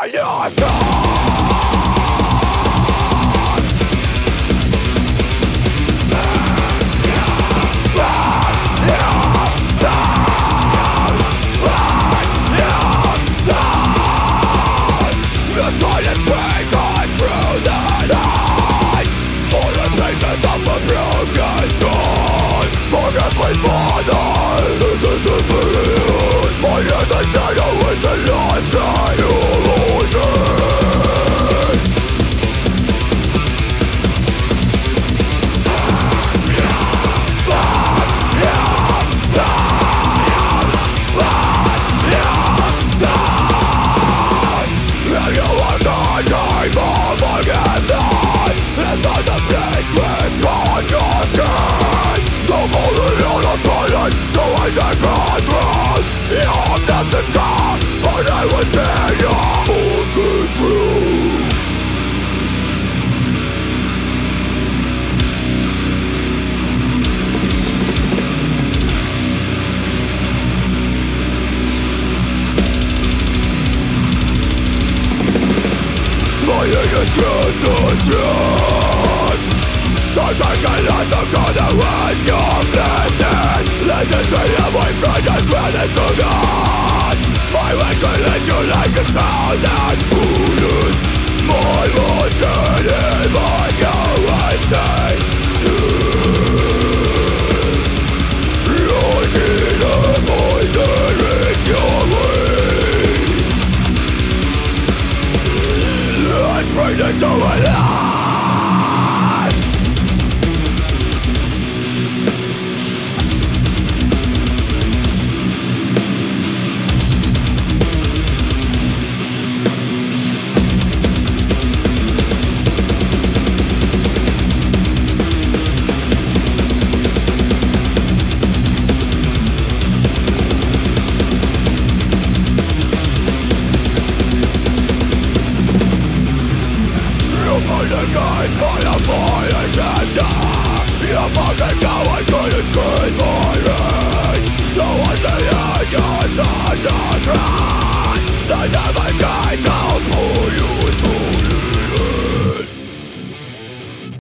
your soul. The silence echoes through the night, for the pieces of a broken soul. Forget my father, this is the period. My the shadow is the last illusion. The never kind of